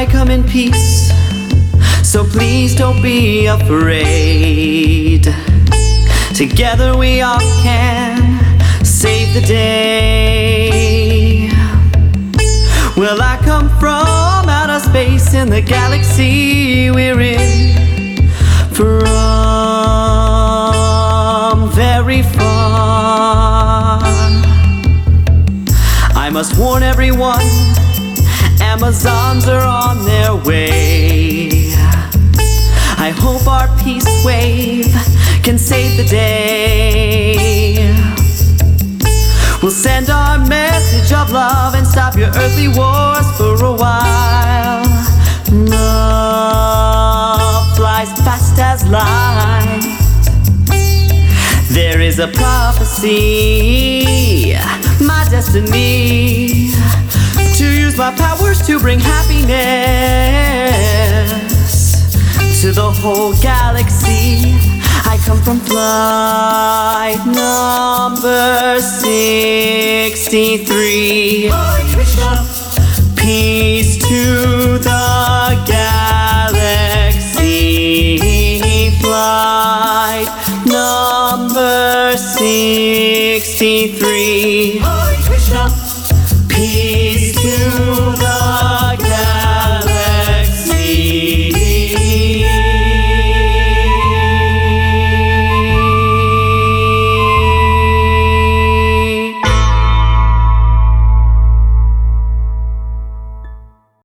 I come in peace, so please don't be afraid. Together we all can save the day. Well, I come from outer space in the galaxy we're in, from very far. I must warn everyone, Amazons are on their way. I hope our peace wave can save the day. We'll send our message of love and stop your earthly wars for a while. Love flies fast as light. There is a prophecy, my destiny, to use my powers to bring happiness to the whole galaxy. I come from flight number 63. Peace to the galaxy. Flight number 63.